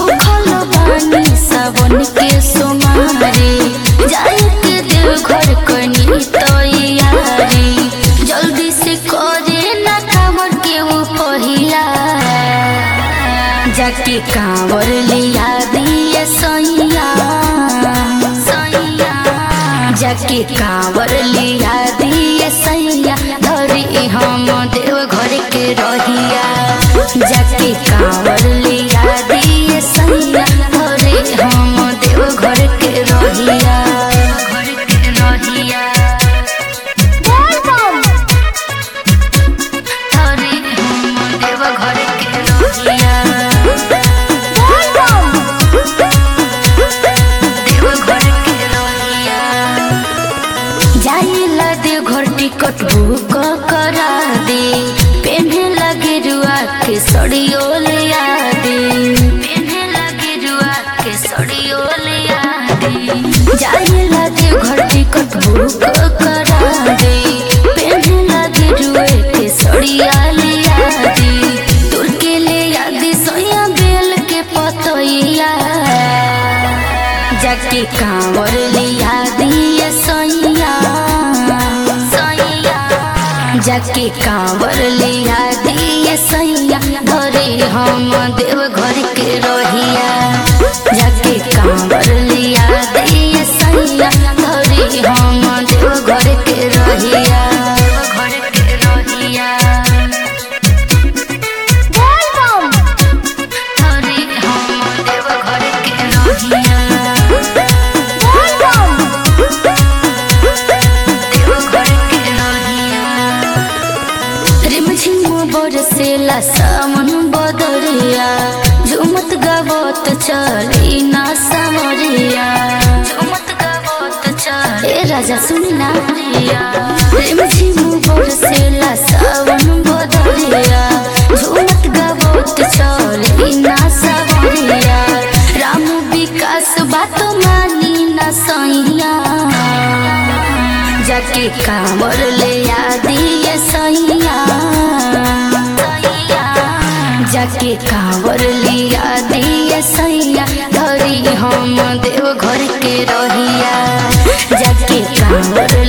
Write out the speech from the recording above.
भूखल बानी सावन के सोमारी जाए के देवघर कनी तैयारी जल्दी से करे ना कांवर के वो पहिला जाके कांवर लिया दिए सैया जाके कांवर लिया दिए सैया धरी हम देवघर के रहिया जाके कांवर लिया दिए सैया धरी हम देवघर के रहिया टिकट बुक करा दे पहने लगे रुआ के सड़ियो लिया दे पहने लगे रुआ के सड़ियो लिया दे जाए लगे घर टिकट बुक करा दे पहने लगे रुआ के सड़िया लिया दे तुर के ले याद सोया बेल के पतैया जाके कांवर लिया दिए सैया जाके कांवर लिया दिए सैया धरे हम देवघर के रहिया जाके कांवर लिया दिए सैया धरे हम देवघर के रहिया बरसेला सावन बदरिया झुमत गावत चली ना सावरिया झुमत गावत चल ए राजा सुनी ना बरसेला सावन बदरिया झुमत गावत चली ना सावरिया राम विकास बात मानी ना सैया जाके कांवर ले आ दिए सैया जाके कांवर लिया दिए सैया धरी हम देवघर के रहिया जाके कांवर